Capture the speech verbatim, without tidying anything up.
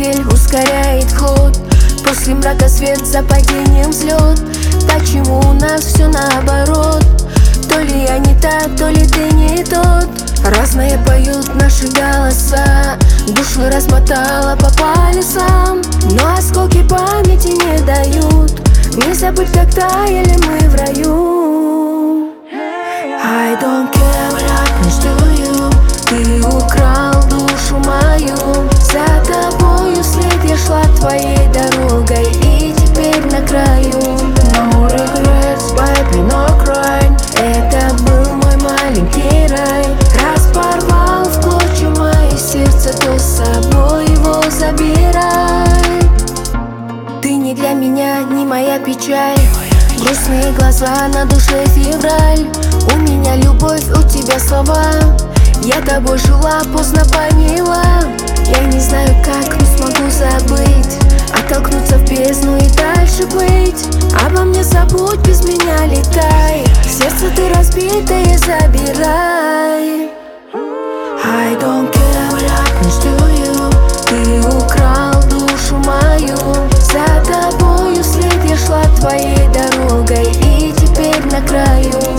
Двигатель ускоряет ход, после мрака свет, за падением взлет. Почему у нас все наоборот? То ли я не та, то ли ты не тот. Разные поют наши голоса, душу размотала по полюсам, но осколки памяти не дают не забыть, как таяли мы в раю. I don't care what happens to you. Ты украл душу мою, за тобою след я шла твоей дорогой, и теперь на краю. No regrets, baby, no crying. Это был мой маленький рай. Раз порвал в клочья мое сердце, то с собой его забирай. Ты не для меня, не моя печаль. Грустные глаза, на душе февраль. У меня любовь, у тебя слова. Я тобой жила, поздно поняла. Я не знаю как, но смогу забыть, оттолкнуться в бездну и дальше быть. Обо мне забудь, без меня летай. Сердце ты разбитое забирай. I don't care what happens to you. Ты украл душу мою, за тобою след я шла твоей дорогой, и теперь на краю.